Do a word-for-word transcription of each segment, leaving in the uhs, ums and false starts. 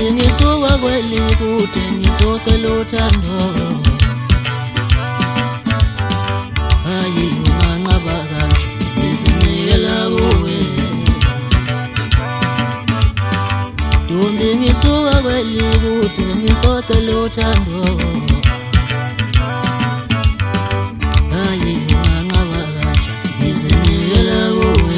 Ntombi ngisuka kwelikude ngizocela uthando. Hayi unganqaba kanje ngizinikela kuwe. Ntombi ngisuka kwelikude ngizocela uthando. Hayi unganqaba kanje ngizinikela kuwe.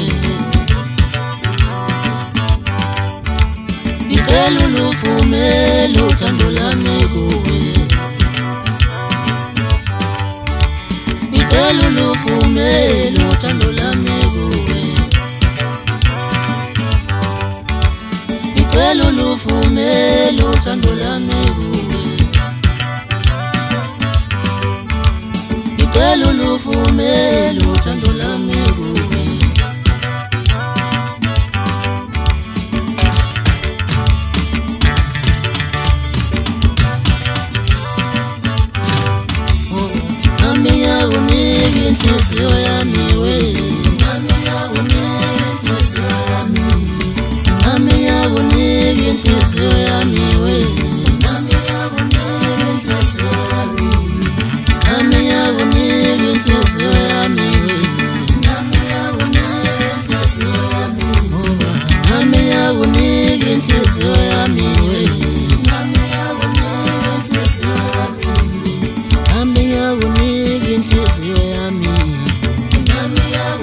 Ngicela uluvumele uthando lami kuwe. Ngicela uluvumele uthando lami kuwe. Ngicela uluvumele uthando lami kuwe. Ngicela uluvumele uthando lami kuwe. Inhliziyo yami we, nami ngiyakunika inhliziyo yami. Nami ngiyakunika inhliziyo yami we, nami ngiyakunika inhliziyo yami. Nami ngiyakunika inhliziyo yami we, nami ngiyakunika inhliziyo yami. Nami ngiyakunika inhliziyo yami we, nami ngiyakunika inhliziyo yami. Nami ngiyakunika inhliziyo yami. Nami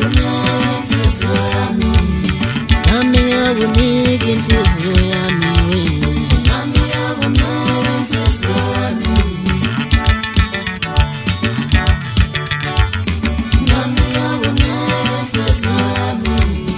ngiyakunika inhliziyo yami we. Nami ngiyakunika inhliziyo yami. Nami ngiyakunika inhliziyo yami.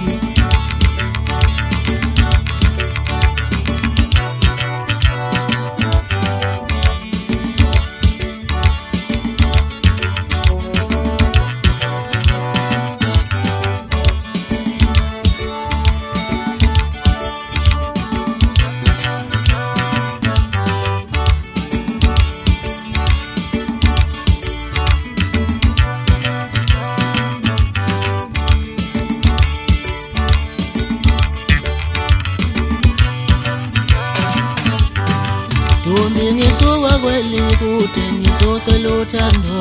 Ntombi ngisuka kwelikude ngizocela uthando.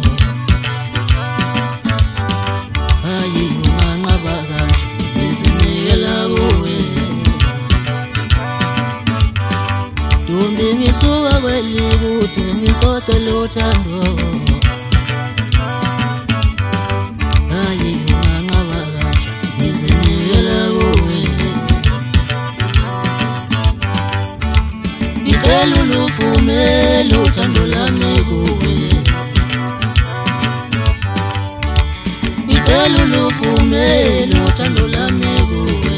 Hayi unganqaba kanje ngizinikela kuwe. Ntombi ngisuka kwelikude ngizocela uthando. Hayi unganqaba kanje ngizinikela kuwe. Ngicela uluvumele uthando lami kuwe. Ngicela uluvumele uthando lami kuwe.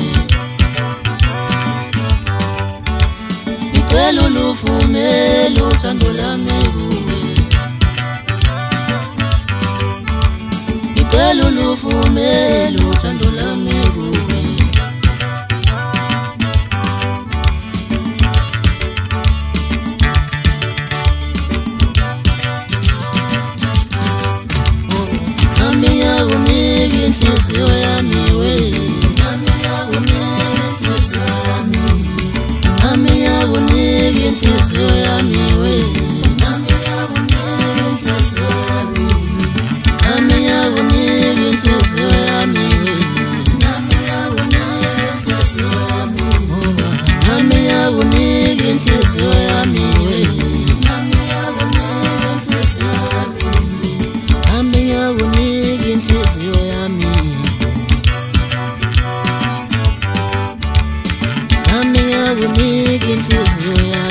Ngicela uluvumele uthando lami kuwe. Ngicela uluvumele uthando lami kuwe. Nami ngiyakunika inhliziyo yami we. Nami ngiyakunika inhliziyo yami. Nami ngiyakunika inhliziyo yami we. Nami ngiyakunika inhliziyo yami. Nami ngiyakunika inhliziyo yami we. Nami ngiyakunika inhliziyo yami. Nami ngiyakunika inhliziyo yami we. Nami ngiyakunika inhliziyo yami. Nami ngiyakunika inhliziyo yami. Nami ngiyakunika inhliziyo yami.